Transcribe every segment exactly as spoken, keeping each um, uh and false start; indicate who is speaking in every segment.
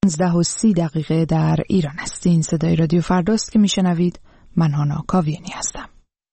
Speaker 1: پانزده و سی دقیقه در ایران هستین. صدای رادیو فرداست که میشنوید. من هانا کاویانی هستم.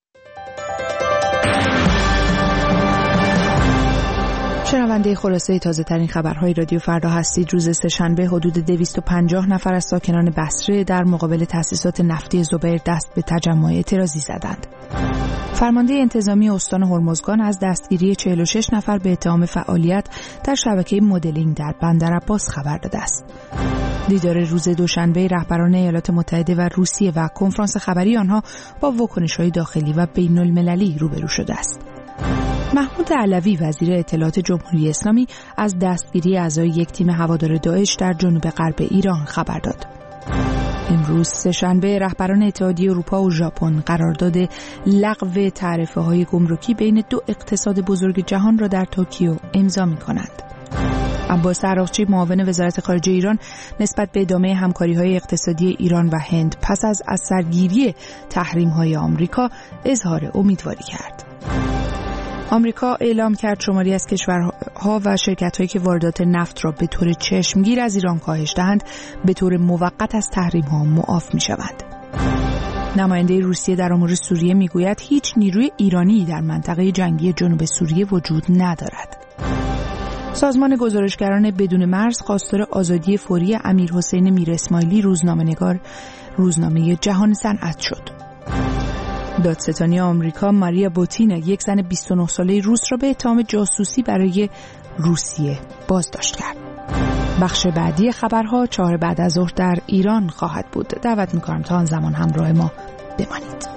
Speaker 1: شنونده خلاصه تازه ترین خبرهای رادیو فردا هستید. روز سه‌شنبه حدود دویست و پنجاه نفر از ساکنان بصره در مقابل تأسیسات نفتی زبیر دست به تجمع اعتراضی زدند. فرمانده انتظامی استان هرمزگان از دستگیری چهل و شش نفر به اتهام فعالیت در شبکه مدلینگ در بندرعباس خبر داده است. دیدار روز دوشنبه رهبران ایالات متحده و روسیه و کنفرانس خبری آنها با واکنش‌های داخلی و بین‌المللی روبرو شده است. محمود علوی وزیر اطلاعات جمهوری اسلامی از دستگیری اعضای یک تیم هوادار داعش در جنوب غرب ایران خبر داد. امروز سه‌شنبه رهبران اتحادیه اروپا و ژاپن قرارداد لغو تعرفه‌های گمرکی بین دو اقتصاد بزرگ جهان را در توکیو امضا می‌کنند. عباس عراقچی معاون وزارت خارجه ایران نسبت به ادامه همکاری‌های اقتصادی ایران و هند پس از از سرگیری تحریم‌های آمریکا اظهار امیدواری کرد. آمریکا اعلام کرد شماری از کشورها و شرکت‌هایی که واردات نفت را به طور چشمگیر از ایران کاهش دهند به طور موقت از تحریم‌ها معاف می‌شوند. نماینده روسیه در امور سوریه می‌گوید هیچ نیروی ایرانی در منطقه جنگی جنوب سوریه وجود ندارد. سازمان گزارشگران بدون مرز خواستار آزادی فوری امیرحسین میر اسماعیلی روزنامه‌نگار روزنامه جهان صنعت شد. دادستانی آمریکا ماریا بوتینا یک زن بیست و نه ساله روس را به اتهام جاسوسی برای روسیه بازداشت کرد. بخش بعدی خبرها چهار بعد از ظهر در ایران خواهد بود. دعوت می‌کنم تا آن زمان همراه ما بمانید.